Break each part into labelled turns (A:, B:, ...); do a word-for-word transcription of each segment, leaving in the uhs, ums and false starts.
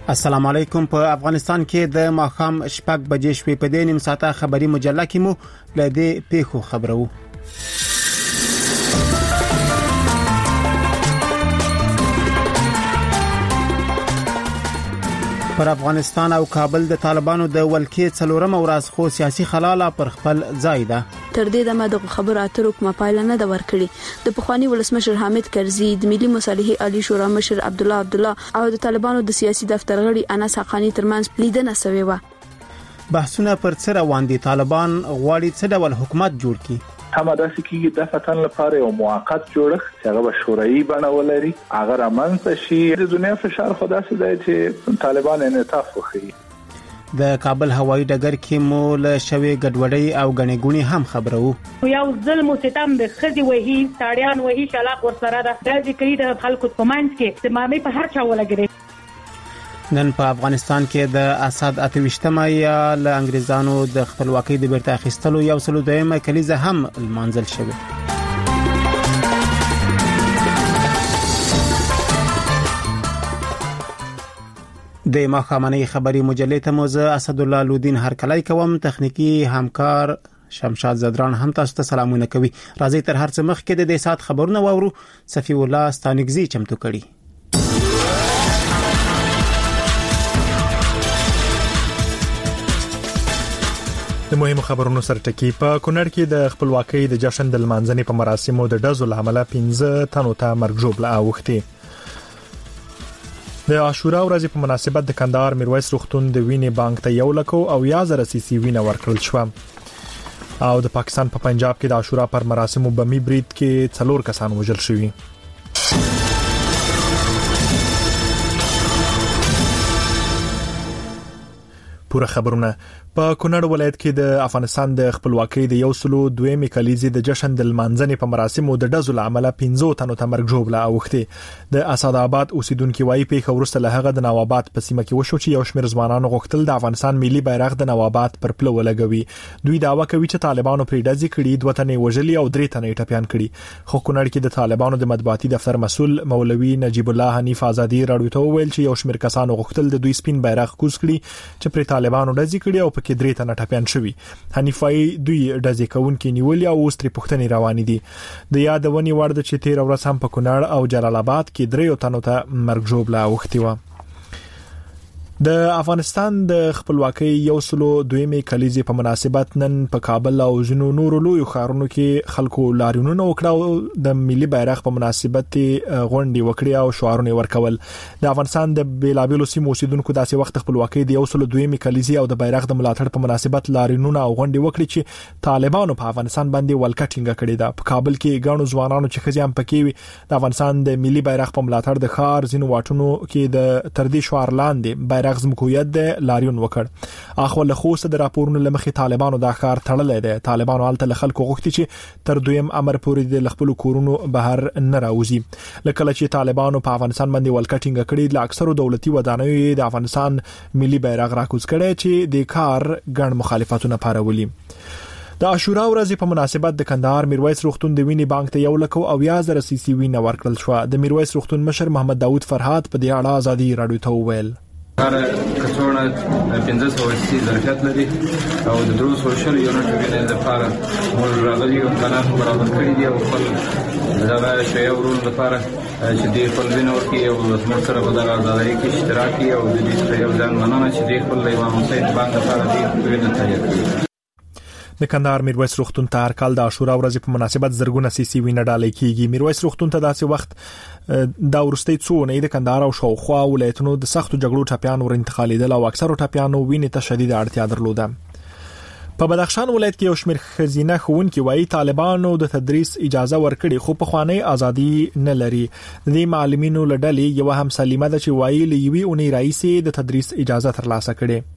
A: السلام علیکم. په افغانستان کې د ماښام شپږ بجې شوې. په دې نیم ساعته خبري مجله کې مو له دې پیښو خبرو. پر افغانستان او کابل د طالبانو د ولکې څلورمه ورځ خو سیاسي خلاله پر خپل ځای ده.
B: تر دې دمه د خبرو اترو کومه پایله نه ده ورکړې. د پخوانی ولسمشر حامد کرزي، د ملي مصالحې عالی شورا مشر عبد الله عبد الله او د طالبانو د سیاسي دفتر غړي انس حقانی ترمنځ لیدنه شوې و.
A: بحثونه پر څه روان دي؟ طالبان غواړي څه ډول حکومت جوړ کړي؟
C: هم داسې کېږي د فتن لپاره یو موقت جوړښت چې هغه به شورایي بڼه ولري، هغه رامنځته شي. د دنیا فشار خو داسې دی چې طالبان انعطاف وښيي.
A: د کابل هوایي ډګر کې مو له شوې ګډوډۍ او غنې ګونې هم خبرو.
D: یو ظلم او ستم د خزي وهي ساړیان وهي شلاق ورسره د راځي کوي د خلکو په منځ کې د مامي په هر چا ولګري.
A: نن په افغانستان کې د اسد اتويشتمه یا له انګريزانو د خپلواکۍ د بیرته اخیستلو یو سلو دویمه کلیزه هم المنزل شوه. د ماښامنۍ خبري مجلې ته موزه اسد الله لودین هرکلی کوم. تخنیکی همکار شمشاد زدران هم تاسو ته سلامونه کوي. راځي تر هر څه مخکې د دې سات خبرونه واورو. صفی الله ستانګزي چمتو کړي.
E: د مهمو خبرونو سره ټکی. په کونړ کې د خپلواکۍ د جشن د لمانځنې په مراسمو د ډزو له امله پنځه تنو ته مرګ ژوبله اوښتې. د عاشورا ورځې په مناسبت د کندهار میرویس روغتون د وینې بانک ته یو لکو او یا زره سیسی وینه ورکړل شو. او د پاکستان په پنجاب کې د عاشورا پر مراسمو بمی برید کې څلور کسان وژل شوي. پوره خبرونه. په کونړ ولایت کې د افغانستان د خپلواکۍ د یو سلو دویمې کلیزې د جشن د لمانځنې په مراسمو د ډزو له امله پنځه تنو ته مرګ ژوبله اوښتې. د اسد آباد اوسیدونکو وايي پیښه وروسته له هغه د نواباد په سیمه کې وشو چې یو شمېر ځوانانو غوښتل د افغانستان ملي بیرغ د نواباد پر پله ولګوي. دوی دعوا کوي چې طالبانو پرې ډزې کړي، دوه تنې وژلي او درې تنې ټپيان کړي. خو کونړ کې د طالبانو د مطبوعاتي دفتر مسؤل مولوي نجیب الله حنیف آزادی راډیو ته ویل چې یو شمېر کسانو غوښتل د دوی سپین بیرغ کوز کړي چې پر طالبانو ډزې کړي او پکې درې تنه ټپيان شوي. حنیفای دوی ډزې کوونکې نیولې او اوس ترې پوښتنې روانې دي. د یادونې وړ ده چې تیر ورځ هم په کونړ او جلال آباد کې دریو تنو ته مرګ ژوبله اوښتې وه. د افغانستان د خپلواکۍ یو سلو دویمې کلیزې په مناسبت نن په کابل او ځینو نورو لویو ښارونو کې خلکو لاریونونه وکړه او د ملي بیرغ په مناسبت غونډې وکړې او شعارونه ورکول. د افغانستان د بیلابیلو سیمو اوسیدونکو داسې وخت خپلواکۍ د یو سلو دویمې کلیزې او د بیرغ د ملاتړ په مناسبت لاریونونه او غونډې وکړي چې طالبانو په افغانستان باندې ولکه ټینګه کړې ده. په کابل کې ګڼو ځوانانو چې ښځې هم پکې وي د افغانستان د ملي بیرغ په ملاتړ د ښار ځینو واټونو کې د تر دې شعار لاندې بیرغ زمکویت د لاریون وکړ. اخو له خوسته د راپورونو لمخې طالبانو دا ښار تړلې ده. طالبانو حالت له خلکو غوښتي چې تر دویم امر پورې د خپل کورونو بهر نه راوځي. لکه چې طالبانو په افغانستان باندې ولکټینګ کړي، ل اکثرو دولتي ودانیو د افغانستان ملي بیرغ راکوز کړي چې د کار ګڼ مخالفتونه پارولي. د عاشورا ورځې په مناسبت د کندهار میرویس روغتون د وینې بانک ته یو لکو او یا زره سیسی وینه ورکړل شو. د میرویس روغتون مشر محمد داوود فرهاد په دې اړه ازادي راډیو ته وویل.
F: هر کڅوړه پنځه سوه سي ظرفیت لري او د درو سوشل یونټ وینې لپاره موږ راغلي یو امکانات برابر کړي دي او خپل دغه شی ورول لپاره چې د خپل وینې ورکي او موږ سره په دغه ځای کې اشتراک کوي او د دې یو ځان مننه چې د خپل یو مسایل باندې لپاره دې وینې تیار کړي.
E: د کندهار میرویس روغتون ته هر کال د عاشورا ورځې په مناسبت زرګونه سیسی وینه ډالۍ کیږي. میرویس روغتون ته داسې وخت دا ورستۍ څونه د کندهار او شاوخوا ولایتونو د سختو جګړو ټپيان ور انتقالیدل او اکثرو ټپيانو وینې ته شدید اړتیا درلوده. په بدخشان ولایت کې یو شمېر خزینه ښوونکي وایي طالبانو د تدریس اجازه ورکړي خو په خوانی ازادي نه لري. د معلمینو لړلې یو هم سلیمه ده چې وایي لوي اونۍ رئیس د تدریس اجازه ترلاسه کړي.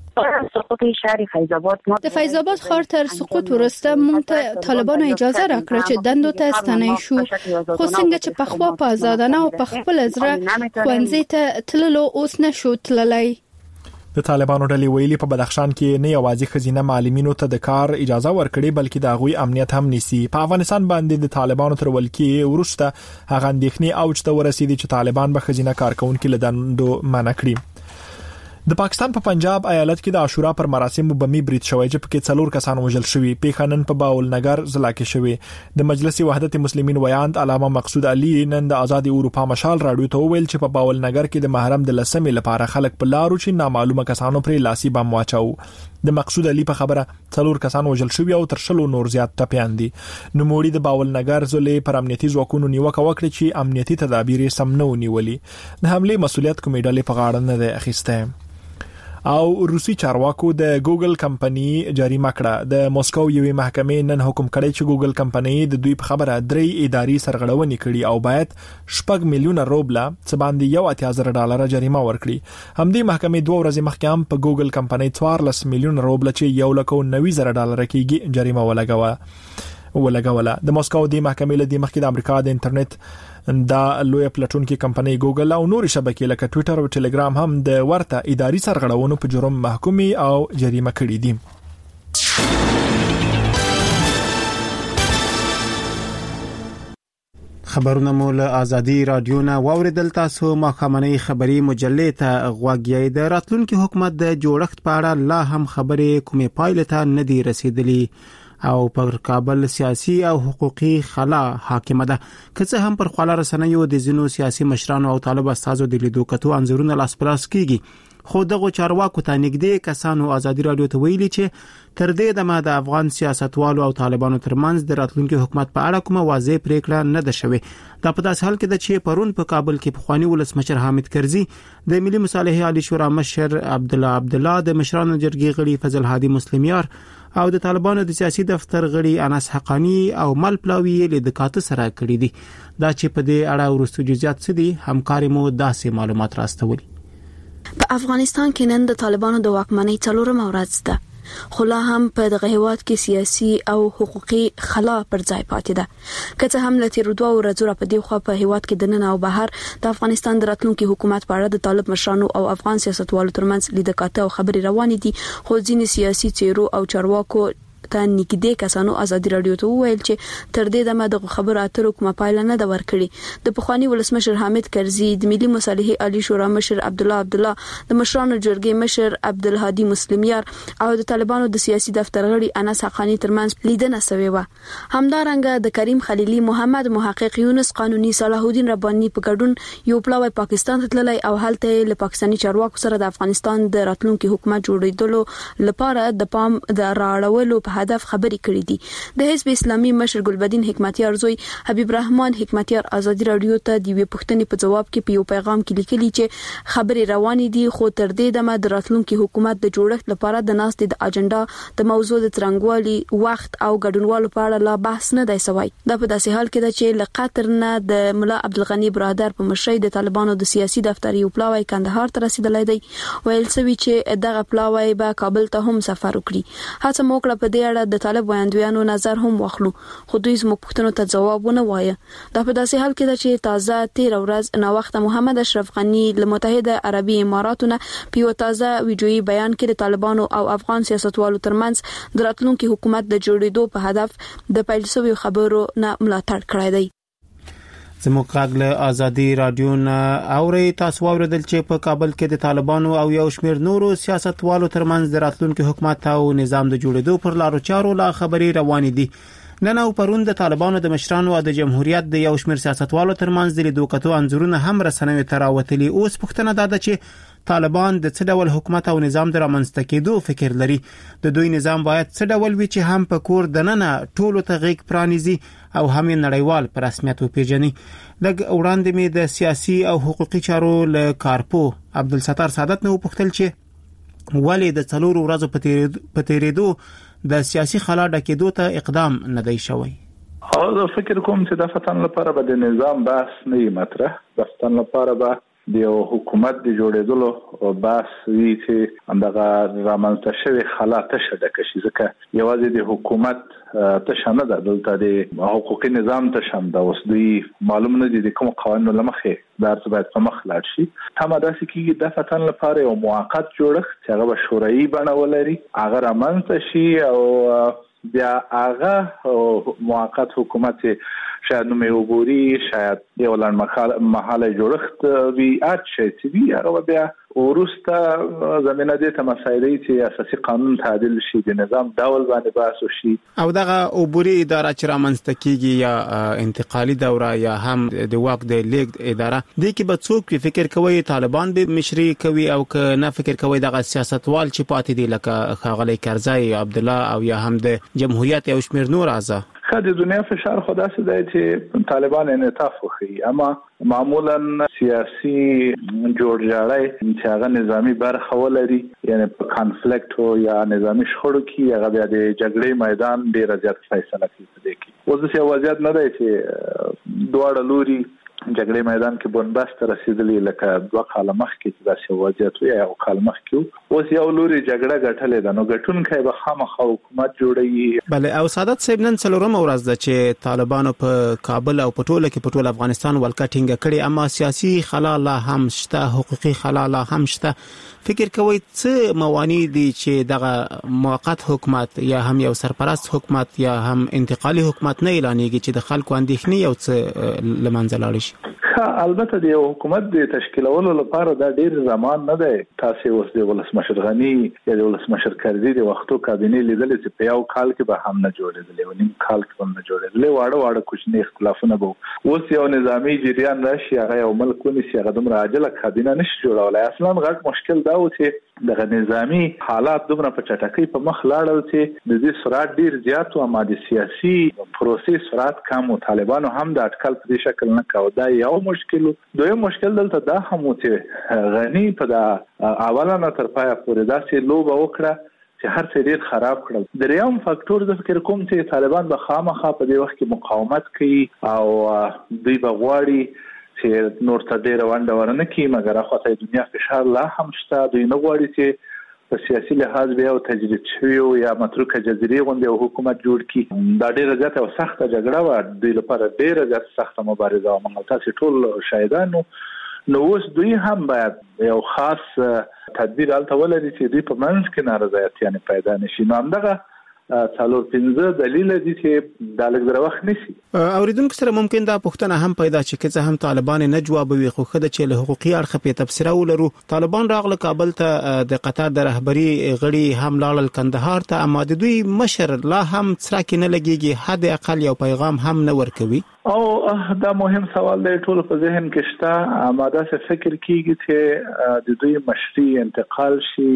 G: د فیض آباد ښار تر سقوط وروسته موږ ته طالبانو اجازه راکړه چې دندو ته ستنې شو، خو څنګه چې په خوا په آزادانه او په خپل زړه ښوونځي ته تللو اوس نشو تللی.
E: د طالبانو ډلې ویلي په بدخشان کې نه یوازې خزینه معلمینو ته د کار اجازه ورکړي بلکې د هغوی امنیت هم نیسي. په افغانستان باندې د طالبانو تر ولکې وروسته هغه اندېښنې اوج ته ورسېدي چې طالبان به خزینه کارکونکو له دندو منع کړي. د پاکستان په پنجاب ایالت کې د عاشورا پر مراسمو بمي برید شوی چې پکې څلور کسان وژل شوي. پیښه نن په باولنګر ضلع کې شوې. د مجلس وحدت مسلمین ویاند علامه مقصود علي نن د آزاد اروپا مشال راډیو ته ویل چې په باولنګر کې د محرم د لسمې لپاره خلک په لارو چې نامعلومه کسانو پر لاسي بم واچاو. د مقصود علي په خبره څلور کسان وژل شوي او تر شلو نور زیات ټپيان دي. نوموړي د باولنګر ضلع پر امنیتي ځواکونو نیوکه وکړه چې امنیتي تدابیر سم نه ونیولي. د حمله مسؤلیت کومې ډلې په غاړه نه دی اخیسته. او روسي چارواکو د ګوګل کمپنی جریمه کړه. د موسکو یوې محکمې نن حکم کړی چې ګوګل کمپنی د دوی په خبره درې اداري سرغړونې کړي او باید شپږ میلیونه روبله څه باندې یو اتیا زره ډالر جریمه ورکړي. همدې محکمې دوه ورځې مخکې هم په ګوګل کمپنی څوارلس میلیونه روبله چې یو لک نوي زره ډالر کېږي جریمه ولګوه ولګوله. د موسکو د محکمې له دې مخکې د امریکا د انټرنیټ دا لوی پلاتفورم کمپنی ګوګل او نور شبکې لکه ټوئیټر او ټلګرام هم د ورته اداري سرغړونو په جرم محکومي او جریمه کړي دي.
A: خبرونه مول ازادي رادیو نه واوریدل. تاسو مخامنۍ خبری مجلې ته غوږی. د راتلونکي حکومت د جوړښت په اړه لا هم خبرې کومې پایلې ته نه دي رسیدلې او پر کابل سیاسي او حقوقي خلا حاکمه ده. که څه هم پر خلا رسنیو د زینو سیاسي مشرانو او طالب استازو د لیدو کتو انځورونه لاس پلاس کیږي، خو دغه چارواکو ته نږدې کسانو ازادي رادیو ته ویلي چې تر دې دمه د افغان سیاستوالو او طالبانو ترمنځ د راتلونکي حکومت په اړه کومه واضح پریکړه نه ده شوې. دا په داسې حال کې ده چې پرون په کابل کې پخوانی ولسمشر حامد کرزي، د ملي مصالحې عالی شورا مشر عبد الله عبد الله، د مشرانو جرګې غړي فضل هادي مسلمیار او د طالبانو د سیاسي دفتر غړي انس حقانی او مل پلاوی له دکاتو سره کړی دي. دا چې په دې اړه ورستو جزئیات څه دي همکاري مو داسې معلومات راستولي.
B: په افغانستان کې نن د طالبانو د واکمنۍ څلورم ورځ ده، خو لا هم په دغه هیواد کې سیاسي او حقوقي خلا پر ځای پاتې ده. که څه هم له تیر دوه ورځو را په دی خو په هیواد کې د نن او بهر د افغانستان د راتلونکي حکومت په اړه د طالب مشرانو او افغان سیاستوالو ترمنځ لیدکاته او خبري روانې دي، خو ځینې سیاسي چیرو او چارواکو ته نږدې کسانو ازادي رادیو ته وویل چې تر دې دمه د خبرو اترو کومه پایله نه ده ورکړې. د پخوانی ولسمشر حامد کرزي، د ملي مصالحې عالی شورا مشر عبد الله عبد الله، د مشرانو جرګې مشر عبد الهادي مسلمیار او د طالبانو د سیاسي دفتر غړي انس حقانی ترمنځ لیدنه شوې و. همدارنګه د کریم خلیلی، محمد محقق یونس قانوني، صلاح الدین رباني په ګډون یو پلاوی پاکستان ته تللی او هلته له پاکستاني چارواکو سره د افغانستان د راتلونکي حکومت جوړېدلو لپاره د پام د راړولو په هدف خبري کړې دي. د حزب اسلامي مشر ګلبدین حکمتیار زوی حبیب الرحمن حکمتیار ازادي رادیو ته د وی پښتنې په جواب کې په یو پیغام کې لیکلي چې خبري روانې دي، خو تر دې دمه د راتلونکي حکومت د جوړښت لپاره د ناستې د اجنډا د موضوع د ترنګوالي وخت او ګډونوالو په اړه لا بحث نه دی شوی. دا په داسې حال کې ده چې له قطر نه د ملا عبدالغنی برادر په مشرۍ د طالبانو د سیاسي دفتر یو پلاوی کندهار ته رسیدلی دی. ویل شوی چې دغه پلاوی به کابل ته هم سفر وکړي. هڅه موکړه په دې اړه د طالب ویاندویانو نظر هم واخلو، خو دوی زموږ پوښتنو ته ځواب ونه وایه. دا په داسې حال کې ده چې تازه تیر ورځ ناوخته محمد اشرف غنی له متحده عربي اماراتو نه په یو تازه ویډیويي بیان کې د طالبانو او افغان سیاستوالو ترمنځ د راتلونکي حکومت د جوړېدو په هدف د پیل شویو خبرو نه ملاتړ کړی دی.
A: زموږ غږ له ازادي رادیو نه اوري. تاسو اوریدل چې په کابل کې د طالبانو او یو شمېر نورو سیاستوالو ترمنځ د راتلونکي حکومت او نظام د جوړېدو پر لارو چارو لا خبري روانې دي. نن او پرون د طالبانو د مشرانو او د جمهوریت د یو شمېر سیاستوالو ترمنځ د لیدو کتو انځورونه هم رسنوي ته راوتلي. اوس پوښتنه ده چې طالبان د څه ډول حکومت او نظام د رامنځته کېدو فکر لري. د دوی نظام باید څه ډول وي چې هم په کور دننه ټولو ته غېږ پرانیزي او هم نړیوال پر رسمیت وپیژني. لږ وړاندې مې د سیاسي او حقوقي چارو له کارپو عبدالستار سعادت نه وپوښتل چې ولې د څلورو ورځو په تیرېدو د سیاسي خلا ډکېدو ته اقدام نه دی شوی.
C: او زه فکر کوم چې د فتن لپاره به د نظام بحث نه مطرح، د فتن لپاره به د یو حکومت د جوړېدلو بحث وی چې اندغه رامنځته شوی خلا تشه ډکه شي. ځکه یوازې د حکومت تشه نه ده، دلته د حقوقي نظام تشه ده. اوس دوی معلوم نه دي د کوم قوانینو لمخې دا څه باید په مخ لاړ شي. هم داسې کېږي د فتن لپاره یو موقت جوړښت چې هغه به شورایي بڼه ولري، هغه رامنځته شي او بیا هغه موقت حکومت شاید نو عبوري شاید یو لاند محاله جوړښت وی اچ چې وی هغه بیا ورسته زمينه دي ته مسایل چې اساسي قانون تعدیل شي د نظام ډول باندې باسو شي
A: او دغه عبوري اداره چې رامنځته کیږي یا انتقالي دوره یا هم د واک د لیګ اداره د کی به څوک فکر کوي طالبان به مشري کوي او که نه فکر کوي دغه سیاستوال چې پاتې دي لکه خاغلی کرزای عبد الله او یا هم د جمهوریت او شمیر نور اعضا
C: خدای دنیا فشار خدا سي دی چې طالبان انعطاف وکړي اما معمولا سیاسي جوړجاړی چې هغه نظامی برخه ولري یعنی په کانفلیکټ او یا نظامی شخړو کې هغه بیا د جګړې میدان ډیر زیات فیصله کوي کې اوس څه وضعیت نه دی چې دواړه لوري جګړې میدان کې بنبست رسیدلې لکه دوه کال مخکې چې داسې وضعیت وي او کال مخکې اوس یو لوري جګړه غټلې ده نو غټونکي به خامخا حکومت جوړوي
A: بل او سعادت صاحب نن څلورم ورځ ده چې طالبانو په کابل او پټوله کې پټول افغانستان ولکټینګ کړي اما سیاسي خلا لا هم شته حقوقي خلا لا هم شته فکر کوي څه موانع دي چې دغه موقت حکومت یا هم یو سرپرست حکومت یا هم انتقالي حکومت نه اعلانېږي چې د خلکو اندېښنې یو څه لمنځه لاړ شي
C: البته د حکومت د تشکیلولو لپاره دا ډیر زمان نه دی تاسو اوس د ولسمشر غنی یا د ولسمشر کرزي د وختو کابینه لیدل چې په یو کال کې به هم نه جوړېدل او نیم کال کې هم نه جوړېدل واړه واړه کوچني اختلافونه به اوس یو نظامی جریان راشي هغه یو ملک ونیسي هغه دومره عاجله کابینه نشي جوړولای اصلا غټ مشکل دا و چې دغه نظامی حالات دومره په چټکۍ په مخ لاړل چې د دې سرعت ډیر زیات او ماده سیاسي پروسس سرعت کم او طالبانو هم د اټکل په شکل نه کاوه دا یو مشکل دویم مشکل دلته دا هم چې غنی په دا اوله تر پایه پورې داسې لوبه وکړه چې هر څه ډیر خراب کړل دریم فاکتور د فکر کوم چې طالبان به خامخا په دې وخت کې مقاومت کوي او دوی به غواړي چې نور ته ډیر وانډه ورنه کی مګر اخوته دنیا فشار لا هم شته دوی نه غواړي چې په سیاسي لحاظ بیا او تجدید شوی یا متروکه جزیره غونډه او حکومت جوړ کی دا ډیره زیاته او سخته جګړه و دوی لپاره ډیره زیاته سخته مبارزه او موږ تاسو ټول شاهدانو نو اوس دوی هم باید یو خاص تدبیر الته ولري چې دوی په منځ کې نارضایت یعنی پیدا نشي نو همدغه څلور پنځه دلیل دي چې د لږ وخت نشي
A: اوریدونکو سره ممکن دا پوښتنه هم پیدا شي چې هم طالبان نه جوابوي خو خدای چې له حقوقي اړخ په تفسیر ولرو طالبان راغله کابل ته د قطر د رهبری غړي هم لاړل کندهار ته اما د دوی مشر لا هم څرکه نه لګيږي حد اقل یو پیغام هم نه ورکوي
C: او دا مهم سوال دی ټول په ذهن کې شته اما دا څه فکر کیږي چې د دوی مشري انتقال شي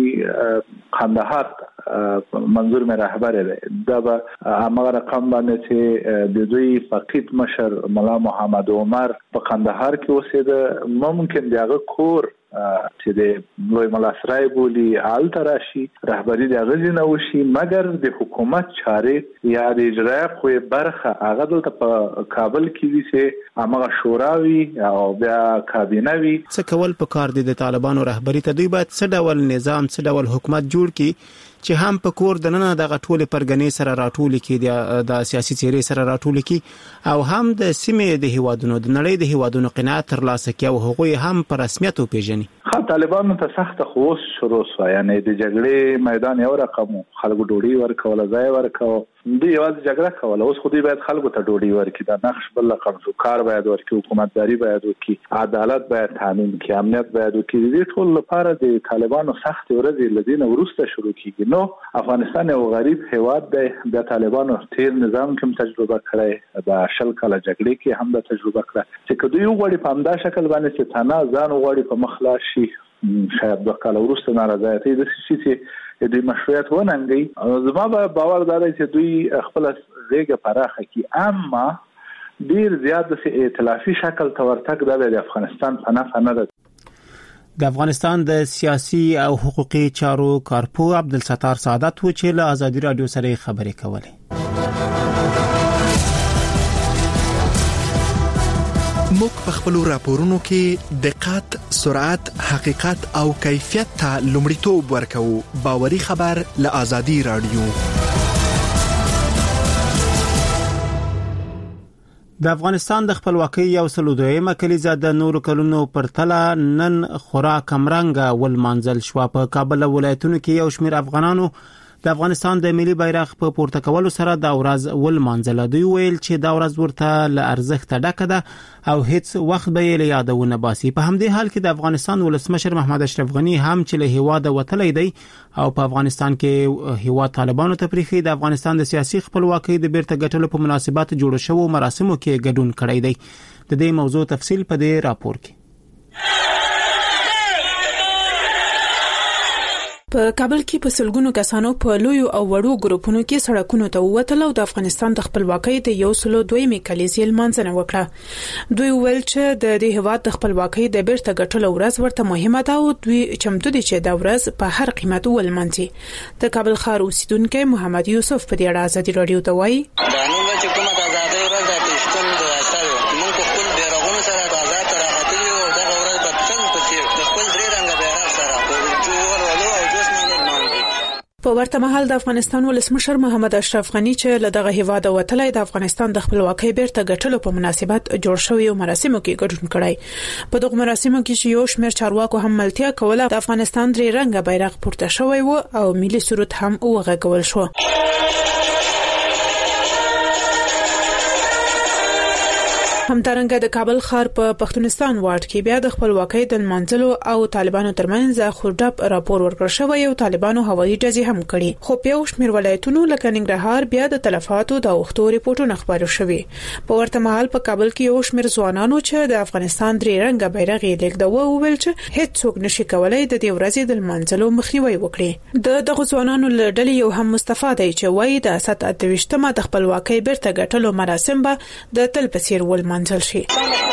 C: کندهار منظور مې رهبر دی دا به هغه رقم باندې چې د دوی فقید مشر مولا محمد عمر په کندهار کې اوسېده ممکن دغه کور چې د لوی ملاسرای بولی آل تراشي رهبری د غزنه وشي مګر د حکومت چارې یا د اجرا خو برخه هغه دلته په کابل کې دي چې هغه شوراوي او بیا کابینه وي
A: څه کول په کار دي د طالبانو رهبری ته دوی باید څه ډول نظام څه ډول حکومت جوړ کړي چې هم په کور د نن دغه ټوله پرګنې سره راټول کې د سیاسي چیرې سره راټول کې او هم د سیمې د هیوادونو د نړۍ د هیوادونو قناعت ترلاسه کوي او هغوی هم په رسمیت وپیژني
C: خا طالبانو ته سخت خوش شروع شو یعنی د جګړې میدان یو رقم خلکو ډوډۍ ورکول ځای ورکاو دوی یوازې جګړه کوله اوس خو دوی باید خلکو ته ډوډۍ ورکړي دا نقش بل رقم شو کار باید ورکړي حکومتداري باید وکړي عدالت باید تامین کړي امنیت باید وکړي دې ټول لپاره د طالبانو سخت ورځې لدینه ورسته شروع کیږي نو افغانستان یو غریب هیواد دی د طالبانو تیر نظام کوم تجربه کړی د شل کاله جګړې کې هم د تجربه کړی چې دوی وګړي په همدا شکل باندې چې تنه ځان وګړي په مخ لا شي شاید د کال ورسته نارضایتي د شي چې دوی مشروعیت وننګي زما به باور دار چې دوی خپل غیږه پراخه کی اما ډیر زیات د ائتلافي شکل تورتک د افغانستان په نفع نه ده
A: د افغانستان د سیاسي او حقوقي چارو کارپو عبدالستار سعادت و چې له آزادي رادیو سره خبرې کولې
H: موږ په خپل راپورونو کې دقت، سرعت، حقیقت او کیفیت ته لومړیتوب ورکوو. باوري خبر له آزادي رادیو.
A: د افغانستان د خپلواکۍ یو سل دویمه کلیزه د نورو کلونو پر تله نن خورا کمرنګه ول منزل شو په کابل ولایتونو کې یو شمېر افغانانو د افغانستان د ملي بیرغ په پورته کولو سره دا ورځ ول مانځله. دوی ویل چې دا ورځ ورته له ارزښت ډکه ده او هیڅ وخت به یې یادونه باسي. په همدې حال کې د افغانستان ولسمشر محمد اشرف غنی هم چې له هیواده وتلی دی او په افغانستان کې هیواد طالبانو ته پریخي د افغانستان د سیاسي خپلواکۍ د بیرته ګټلو په مناسبت جوړ شوو مراسمو کې ګډون کړی دی. د دې موضوع تفصیل په دې راپور کې.
I: په کابل کې په سلګونو کسانو په لویو او وړو ګروپونو کې سړکونو ته ووتل او د افغانستان د خپلواکۍ د یو سلو دویمې کلیزې لمانځنه وکړه. دوی ویل چې د دې هیواد د خپلواکۍ د بیرته ګټلو ورځ ورته مهمه ده او دوی چمتو دي چې دا ورځ په هر قیمت ولمانځي. د کابل ښار اوسیدونکو محمد یوسف په دې اړه ازادي رادیو ته وایي
J: دا نو چې کومه د ازادۍ ورځ د پښتون د اثر موږ خپل بیرغونو سره د آزاد راغلي او د ورځ په څنګه په د خپل درې رنګه بیرغ سره
I: په ورته مهال د افغانستان ولسمشر محمد اشرف غنی چې له دغه هیواد وتلی د افغانستان د خپلواکۍ بیرته ګټلو په مناسبت جوړ شوی مراسمو کې ګډون کړی. په دغه مراسمو کې چې یو شمېر چارواکو هم ملتیا کوله د افغانستان درې رنګه بیرغ پورته شوی و او ملي سرود هم وغږول شو. همدارنګه د کابل ښار په پښتونستان وارډ کې بیا د خپلواکۍ د منځلو او طالبانو ترمنځ خوردب راپور ورکړ شوی او طالبانو هوایي ډزې هم کړي. خو په یو شمېر ولایتونو لکه ننګرهار بیا د تلفاتو د اوښتو ریپورتونه خبرو شوي. په ورته مهال په کابل کې یو شمېر ځوانانو چې د افغانستان درې رنګه بیرغ یې لیږداوه وویل چې هیڅ څوک نشي کولای د دې ورځې د منځلو مخنیوي وکړي. د دغه ځوانانو له ډلې یو هم مصطفی دی چې وایي د اسد اته ویشتمه د خپلواکۍ بیرته ګټلو مراسم به د تل په څیر ول منځل شي.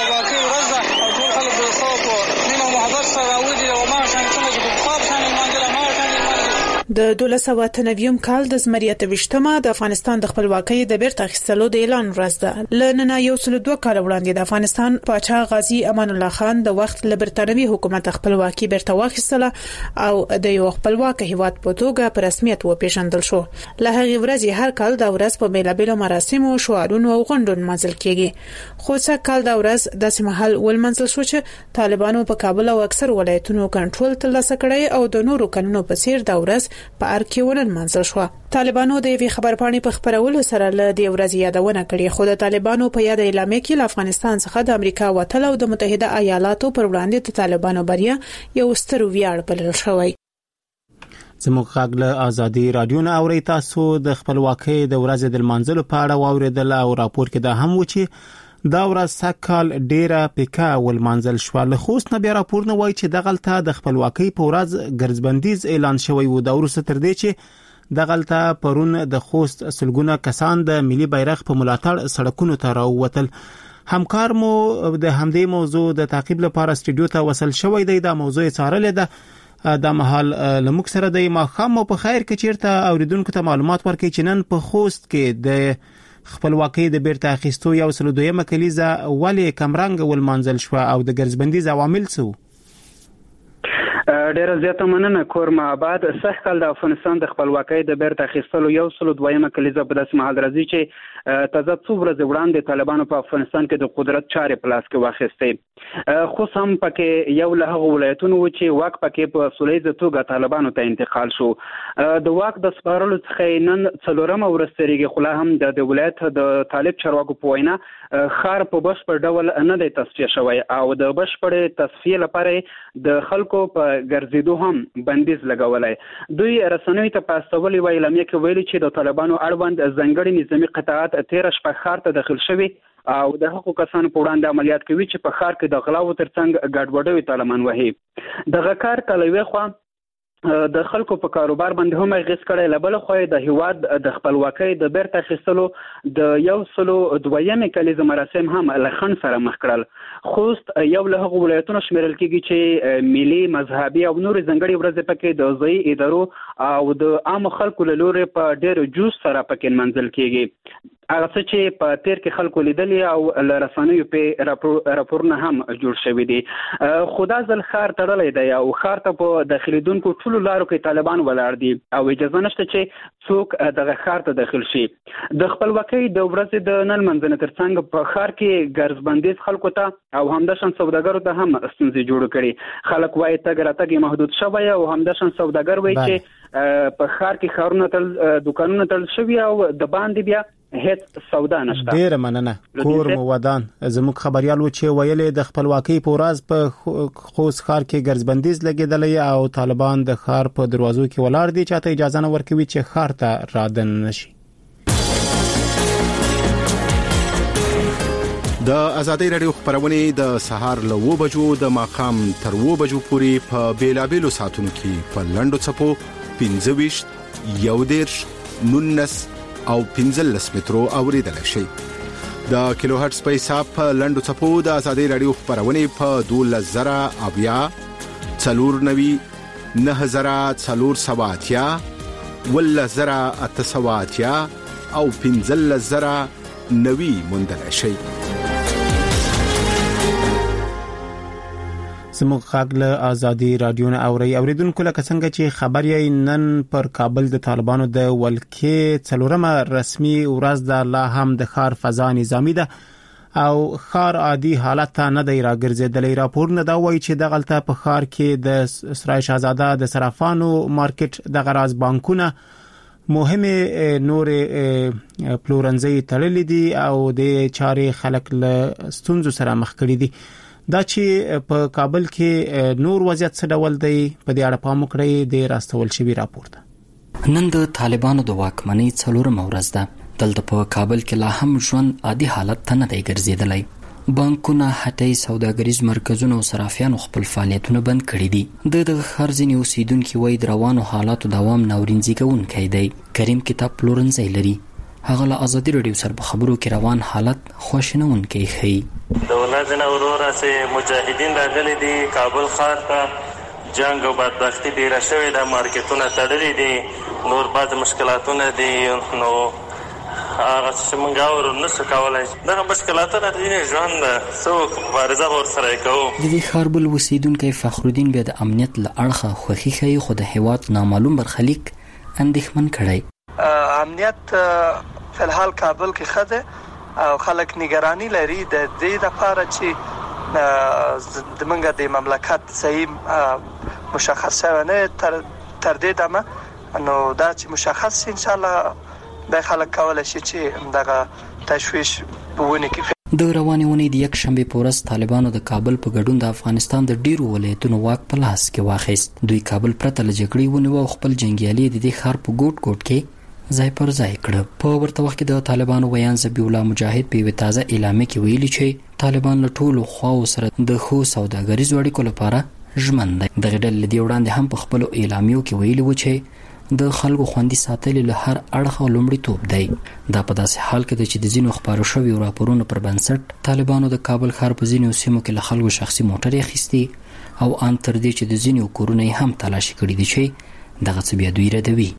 I: د دولس سوه اته نوي کال د زمري اته ویشتمه د افغانستان د خپلواکۍ د بیرته اخیستلو د اعلان ورځ ده. ل نن یو سل دوه کال وړاندې د افغانستان پاچا غازی امان الله خان د وخت له برتانوي حکومت خپلواکي بیرته واخیستله او د یو خپلواک هیواد په توګه په رسمیت وپیژندل شو. له هغې ورځې هر کال د ورځ په بیلابیلو مراسمو شعارونو او غونډو منځل کیږي. خو څه کال د ورځ داسې مهال ولمنځل شو چې طالبانو په کابل او اکثر ولایتونو کنټرول ترلاسه کړی او د نورو کلونو په څیر د ورځ په ارکه ونن منځل شو. طالبانو د یوې خبرپاڼې په خبرولو سره له دې ورځې یادونه کړې خو د طالبانو په یاد اعلامیه کې له افغانستان څخه د امریکا وتل او د متحده ایالاتو پر وړاندې د طالبانو بریا یو ستر ویاړ بلل شوی.
A: زموږ غږ له ازادي رادیو نه اوري. تاسو د خپلواکۍ د ورځې د منځلو په اړه واوریدل او راپور کې دا هم و چې دا ورځ سکهال ډیره پکا ول منځل شو. له خوست نه بیا راپور نه وای چې دغلطه د خپلواکۍ په ورځ ګرځبندیز اعلان شوی و. دا ورسته تر دې چې دغلطه پرون د خوست سلګونه کسان د ملي بیرغ په ملاتړ سړکونو ته راووتل. همکار مو د همدې موضوع د تعقیب لپاره استودیو ته وصل شوی دی. دا موضوع څارلې ده د محل لمک سره د ماخام په خیر کې چیرته اوریدونکو ته معلومات ورکړي چې نن په خوست کې د خپلواکۍ د بیرته اخیستو یو سل دویمه کلیزه ولې کمرنګ ول منځل شو او د ګرځبندیز عوامل څه؟
K: ډیره زیاته مننه کورما آباد. سږ کال د افغانستان د خپلواکۍ د بیرته اخیستلو یو سل دویمه کلیزه په داسې مهال راځي چې تازه څو ورځې وړاندې طالبانو په افغانستان کې د قدرت چارې په لاس کې واخیستې. خو هم پکې یو له هغو ولایتونو چې واک پکې په سولیزه توګه طالبانو ته انتقال شو. د واک د سپارلو څخه نن څلورمه ورځ تېرېږي خو لا هم د ولایت د طالب چارواکو په وینا ښار په بشپړ ډول نه دی تصفیه شوی او د بشپړې تصفیې لپاره د خلکو په ګرځېدو هم بندیز لګولای. دوی رسنیو ته په استولي ویل کې ویلي چې د طالبانو اړوند ځنګړي نظامی قطاعات تیر شپه ښار ته داخل شوي او د هغو کسانو په وړاندې عملیات کوي چې په ښار کې د غلاو ترڅنګ ګډوډوي طالبان وهي. دغه کار کله وی خو د خلکو په کاروبار باندې هم اغیز کړی. له بل خوا د هیواد د خپلواکۍ د بیرته اخیستلو د یو سلو دویمې کلیزه مراسم هم له خنډ سره مخ کړل. خوست یو له هغو ولایتونو شمیرل کېږي چې ملي مذهبي او نورې ځانګړې ورځې پکې د ځایي ادارو او د عامو خلکو له لورې په ډېر جوش سره پکې منځل کېږي. هغه څه چې په تیر کې خلکو لیدلي او ل رسنیو په راپورونه هم جوړ شوی دي. خدا ځل خار تړلې دی او خار ته په داخليدونکو ټولو لارو کې طالبان ولاړ دي او اجازه نشته چې څوک دغه خار ته داخل شي. د خپلواکۍ د ورځې د نن منځنه ترڅنګ په خار کې ګرځبندیز خلکو ته او همداشان سوداګرو ته هم ستونزې جوړ کړي. خلک وايي تګ راتګ محدود شوی او همداشان سوداګر وایي چې په خار کې خارونه تل دکانونه تل شوی او د باندې بیا هیڅ سودا نشته.
A: ډیر مننه. کور مو ودان زموږ خبريال و چې ویلې د خپلواکۍ په ورځ په خوست ښار کې ګرځبندیز لګیدلې او طالبان د ښار په دروازو کې ولاړ دي چې ته اجازه نه ورکوي چې ښار ته رادن نشي.
L: د ازادي رادیو خبرونه د سهار له و بجو د ماقام تر و بجو پورې په بیلابېلو ساتونو کې په لندو چپو پنځه ویشت یو دیرش نونس او پنځلس مترو اوریدل شي. د کیلو هرتز په حساب په لندو چپو د ازادي رادیو خبرونه په دوولس زره اویا څلور نوي نه زره څلور سواتیا ول زره اته سواتیا او پنځلس زره نوي مندل شي.
A: زموږ خاګل ازادي رادیو نه اوري اوریدونکو لکه څنګه چې خبر یې نن پر کابل د طالبانو د ولکې څلورمه رسمي ورځ د لا هم د ښار فضا نظامی ده او ښار عادي حالت نه دی راګرځیدلی. راپورونه دا وایي چې د غلطه په ښار کې د سرای شاهزاده د صرافانو مارکیټ د غراز بانکونه مهمه نور پلورنځي تړلې دي او د چارې خلک له ستونزو سره مخ کړي دي. دا چې په کابل کې نور وضعیت څه ډول دی په دې اړه پام وکړئ د راستول شوی راپور ده.
M: نن د طالبانو د واکمنۍ څلورمه ورځ ده. دلته په کابل کې لا هم ژوند عادي حالت ته نه دی ګرځیدلی. بانکونه، هټۍ، سوداګریز مرکزونه او صرافیانو خپل فعالیتونه بند کړي دي. د دغه ښار ځینې اوسیدونکي وایي د روانو حالاتو دوام ناورینځي کوونکی دی. کریم کتاب پلورنځی لري. هغه له ازادي رادیو سره په خبرو کې روان حالت خوشنونکی ښیي.
N: د ولادت اورورا سه مجاهدین راغلي دي کابل ښار ته جنگ او بدبختی ډیره شوې ده. مارکیټونه تړلي دي، نور بعض مشکلاتونه دي. نو هغه چې موږ اورو نشو کولای دغه مشکلاتونه د ژوند څوک مبارزه ورسره کوو.
M: د دې ښار بل اوسیدونکی فخرالدین بیا د امنیت له اړخه خوښي ښیي خو د هیواد نامعلوم برخلیک اندېښمن کړی.
O: امنیت په الحال کابل کې خده او خلک نگرانی لري د دې لپاره چې د منګه د مملکت صحیح مشخص نه تر تر دې دمه نو دا چې مشخص ان شاء الله د خلک کولای شي چې دغه تشویش ونه کړي.
M: د روانې ونې د یک شنبه په ورځ طالبانو د کابل په ګډون د افغانستان د ډیرو ولایتونو واک په لاس کې واخیست. دوی کابل پرته له جګړې ونیو او خپل جنگیالي د دې ښار په ګوټ ګوټ کې ځای پر ځای کړ. په ورته وخت کې د طالبانو ویان ذبیح الله مجاهد په یوه تازه اعلامیه کې ویلي چې طالبان له ټولو خواو سره د خو سوداګریزو اړیکو لپاره ژمن دي. دغه ډلې د وړاندې هم په خپل اعلامیو کې ویلي و چې د خلکو خوندي ساتل له هر اړخه لومړیتوب دی. دا په داسې حال کې چې د ځینو خبرو شویو راپورونو پر بنسټ طالبانو د کابل ښار په ځینو سیمو کې له خلکو شخصي موټر اخیستي او ان تر دې چې د ځینو کورونه هم تلاشي کړي دي چې دغه څه بیا دوی ردوي.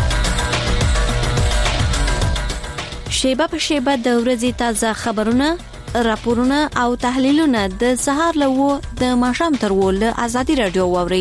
P: شیبه په شیبه د ورځې تازه خبرونه، راپورونه او تحلیلونه د سهار له و د ماښام تر و له ازادي رادیو واوري.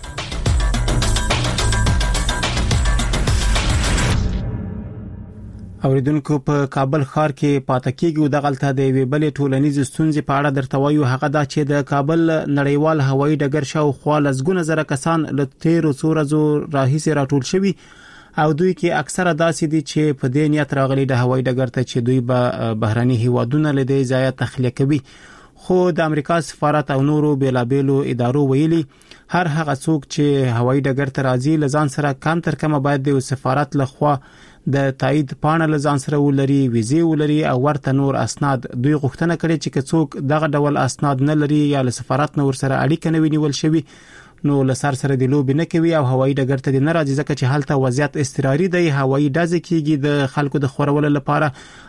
A: اوریدونکو په کابل ښار کې پاتې کېږي د غلطه د وی بلې ټولنیز ستونزې په اړه درته وایو. هغه دا چې د کابل نړیوال هوایي ډګر شاوخوا لسګونه زره کسان له تیرو څو ورځو راهیسې راټول شوي او دوی کې اکثره داسې دي چې په دې نیت راغلي د هوایي ډګر ته چې دوی به بهراني هیوادونه له دې ځای تخلیه کوي. خو د امریکا سفارت او نورو بیلابېلو ادارو ویلي هر هغه څوک چې هوایي ډګر ته راځي لزان سره کم تر کمه باید د سفارت لخوا د تایید پاڼه لزان سره ولري، ویزه ولري او ورته نور اسناد. دوی غوښتنه کړې چې څوک دغه ډول اسناد نه لري یا له سفارت نور سره اړیکه نه ونیول شوی نو لسر سره د لوب نه کوي او هوایي ډګر ته نه راځي ځکه چې حالت وضعیت استقراري دی. هوایي ډزې کیږي د خلکو د خورولو لپاره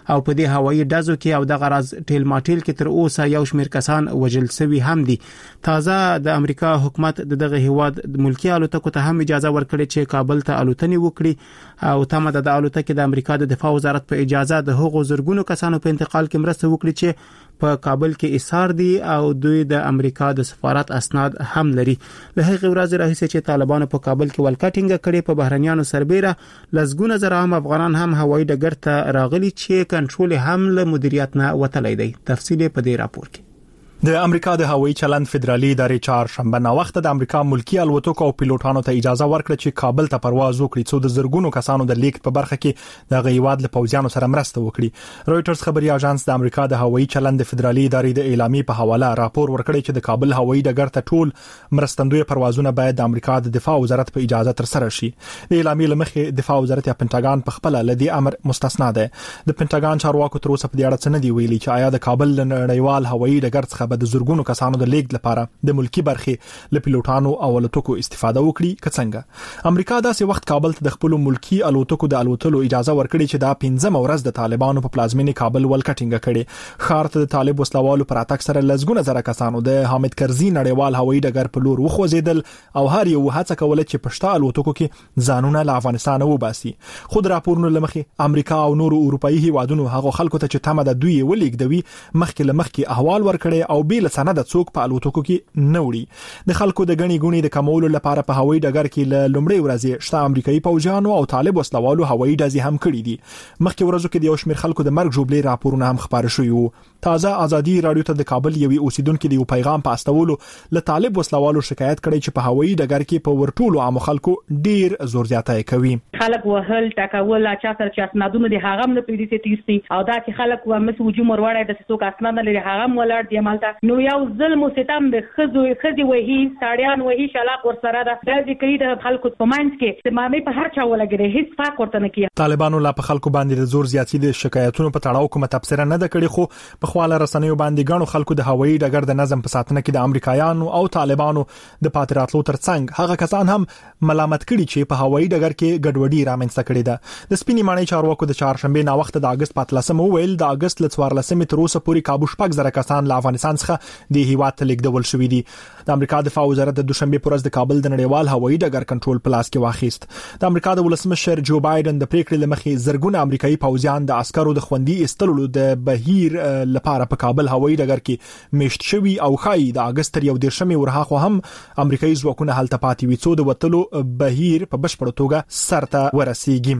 A: او په دې هوایي ډزو کې او د غرض ټیل ماټیل کې تر اوسه یو شمېر کسان وژل شوي هم دي. تازه د امریکا حکومت دغه هیواد د ملکی الوتکو ته هم اجازه ورکړې چې کابل ته الوتنې وکړي او تمه ده د الوتکې د امریکا د دفاع وزارت په اجازه د هغو زرګونو کسانو په انتقال کې مرسته وکړي چې په کابل کې ایثار دي او دوی د امریکا د سفارت اسناد هم لري. له هغه ورځې راهیسې چې طالبانو په کابل کې ولکټینګ کړي په بهرنیانو سربېره لزګونه زره هم افغانان هم هوایي ډګر ته راغلي چې کنټرول هم له مدیریت نه وتلی دی. تفصیل په دې راپور کې.
E: د امریکا د هوایي چلند فدرالي ادارې چهار شنبه نا وخت د امریکا ملکی الوتکو او پیلوټانو ته اجازه ورکړه چې کابل ته پرواز وکړي څو د زرګونو کسانو د لیکت په برخه کې د غیواد له پوځیانو سره مرسته وکړي. رويټرز خبري اژانس د امریکا د هوایي چلند فدرالي ادارې د اعلامي په حواله راپور ورکړی چې د کابل هوایي ډګر ته ټول مرستندوی پروازونه باید د امریکا د دفاع وزارت په اجازه تر سره شي. د اعلامي لمخې دفاع وزارت یا پنټاګان په خپل لدی امر مستثنا ده. د پنټاګان چارواکو تر اوسه په دې اړه څه نه دی ویلي چې آیا د کابل نړیوال هوایي ډګر څخه به د زرګونو کسانو د لیګ لپاره د ملکی برخې له پیلوټانو او الوتکو استفاده وکړي که څنګه. امریکا داسې وخت کابل ته د خپل ملکی الوتکو د الوتلو اجازه ورکړي چې دا پنځمه ورځ د طالبانو په پلازمینې کابل ولکټینګ کړي. خار ته د طالب وسلوالو پر اتاک سره لزګونه زره کسانو د حامد کرزي نړیوال هوایي ډګر په لور وخوځیدل او هر یو هڅه کوله چې پښتا الوتکو کې ځانونه له افغانستان وباسي. خود راپورونه لمخې امریکا او نورو اروپאי هیوادونو هغه خلکو ته چې تمه د دوی ولېګدوي مخکې لمخکې احوال ورکړي او بیل سند څوک په الوتکو کې نه وړي. د خلکو د غني غونی د کمولو لپاره په هوایي ډګر کې له لومړۍ ورځې شته امریکایي پوځیانو او طالب وسلوالو هوایي ډزې هم کړې دي. مخکې ورځو کې د یو شمېر خلکو د مرګ جوړې راپورونه هم خبر شوي وو. تازه ازادي رادیو ته د کابل یوې اوسیدونکو د یو پیغام په استولو له طالب وسلوالو شکایت کړي چې په هوایي ډګر کې په ورټولو عام خلکو ډیر زور زیاتای کوي.
D: خلک وهل ټاکول چا سره چې اسنادونه دي هغه هم نه پیډي سي تیسي او دا چې خلک و مس وجو مرواړی د څوک اسناد لري هغه ولر دی مالته نو یو ظلم او ستم د خزو خزي وهي ساړیان وهي شلاق ور سره د دې کوي د خلکو په منځ کې د مامي په هر چا ولګره هیڅ فرق ورته نه کیه.
E: طالبانو لا په خلکو باندې د زور زیاتی د شکایتونو په تړاو کومه تبصره نه د کړي خو په خواله رسنیو باندې غنو خلکو د هوایي ډګر د نظم په ساتنه کې د امریکایانو او طالبانو د پاتراتلو ترڅنګ هغه کسان هم ملامت کړي چې په هوایي ډګر کې ګډوډي رامنځته کړي ده. د سپینی معنی چارواکو د چهارشنبه نا وخت د اگست په اتلسمه ویل د اگست ل څوارلسمه تر اوسه پورې کابو شپږ زره کسان له افغانستان څخه د هیواد ته لیږدول شوي دي. د امریکا دفاع وزارت د دوشنبه پر ورځ د کابل د نړیوال هوایي ډګر کنټرول پلاس کې واخیست. د امریکا د ولسمشر جو بایدن د پریکړې لمخې زرګونه امریکایي پوځیان د عسکرو د خوندي استلولو د بهیر لپاره په کابل هوایي ډګر کې میشت شوي او خای د اگست تر یو دیرشمه ورهاخوا هم امریکایي ځواکونه هلته پاتې وي څو د وټلو بهیر په بشپړ توګه سرته ورسیږي.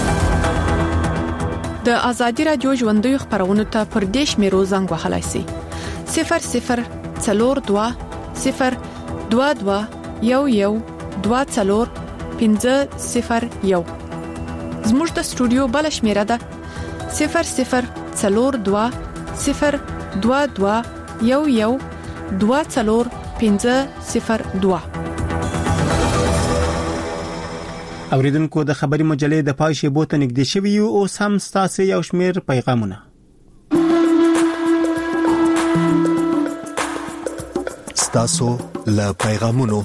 Q: د ازادي رادیو ژوندۍ خبرونه ته پر دیش میرو زنګ وهلای شي صفر صفر څلور دوه صفر دوه دوه یو یو دوه څلور پنځه صفر یو. زموږ د سټوډیو بل شمیره ده صفر صفر څلور دوه صفر دوه دوه یو یو دوه څلور پنځه صفر دوه.
A: اوریدونکو د خبري مجلې د پای شیبو ته نږدې شوي یو او سم ستاسو یو شمیر پیغامونه.
H: ستاسو له پیغامونو.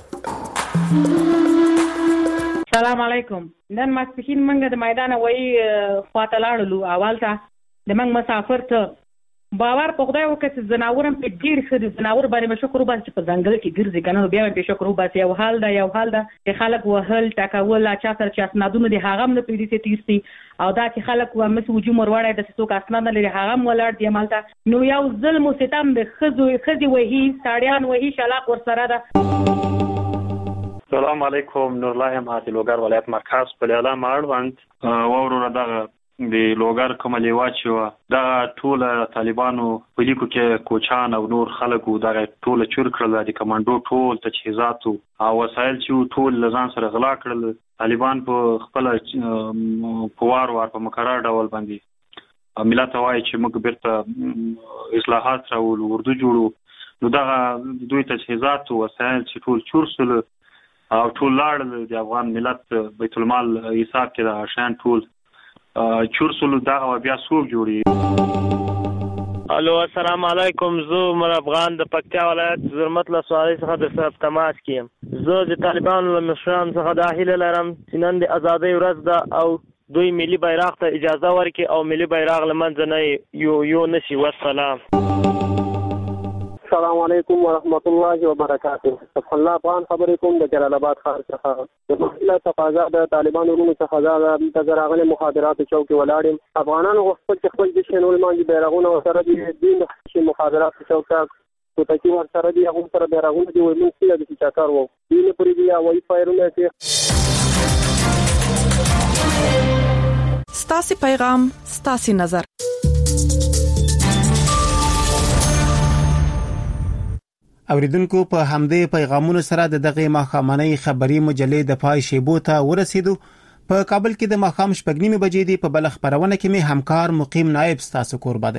D: سلام علیکم. نن ماسپخین منګه د میدان وای خواته لاړلو اول ته د منګ مسافر ته باور په خدای وکړ چې زناورم په ډیر ښه دي زناور باندې مشکور وباسي په ځنګل کې ګرځي کنه بیا په شکر وباسي یو حال دا یو حال دا چې خلک وهل ټاکول چا سره چې اسنادونه دي هغه هم نه پیډي سي تیسي او دا چې خلک و مس وجو مرواړی د څوک اسناد لري هغه هم ولر دی مالته نو یو ظلم او ستم د خزو خزي وهي ساړیان وهي شلاق ور سره ده.
R: السلام علیکم. نور الله مهاتی لوګر ولایت مرکز په اعلان اړوند وورو دغه د لوګر کوم لیواچو دا ټول طالبانو په لیکو کې کوچان او نور خلکو دا ټول چور کړل د کمانډو ټول تجهیزات او وسایل چې ټول لزان سره غلا کړل. طالبان په خپل پوار ور په مقرر ډول باندې ملت وایي چې موږ بیرته اصلاحات راول ورته جوړو نو دا دوی تجهیزات او وسایل چې ټول چور سول او ټول لاړ د افغان ملت بیت المال حساب کې دا شان ټول چور سولو دا بیا سوق جوړي.
S: الو السلام علیکم. زه مر افغان د پکتیا ولایت زرمت له سوالي څخه د صرف تماس کیم. زه د طالبانو له مشران څخه د هیله لرم چې نن د ازادۍ ورځ ده او دوی ملي بیرغ ته اجازه ورکړي او ملي بیرغ لمنځه نه یو یو نشي. والسلام.
T: السلام علیکم ورحمت الله وبرکاته. صفح الله افغان خبرې کوم د جلال آباد ښار څخه. د محله تقاضا د طالبانو ورونو څخه دا د راغلي مخابراتو چوک کې ولاړم. افغانانو غوښتل چې خپل د شنو لمانځي بیرغونه سره دي د مخابراتو چوک ته کوتکی ور سره دي هغه سره بیرغونه دي وایي چې د چاکار وو دینه پرې دی او وایي فایرونه کې.
Q: ستاسي پیغام ستاسي نظر.
A: اوریدونکو په همدې پیغامونو سره د دغه ماخامنۍ خبري مجلې د پای شیبو ته ورسېدو. په کابل کې د ماخام شپږ نیمې بجې دی. په بل خبرونه کې می همکار مقیم نائب ستاسو قربا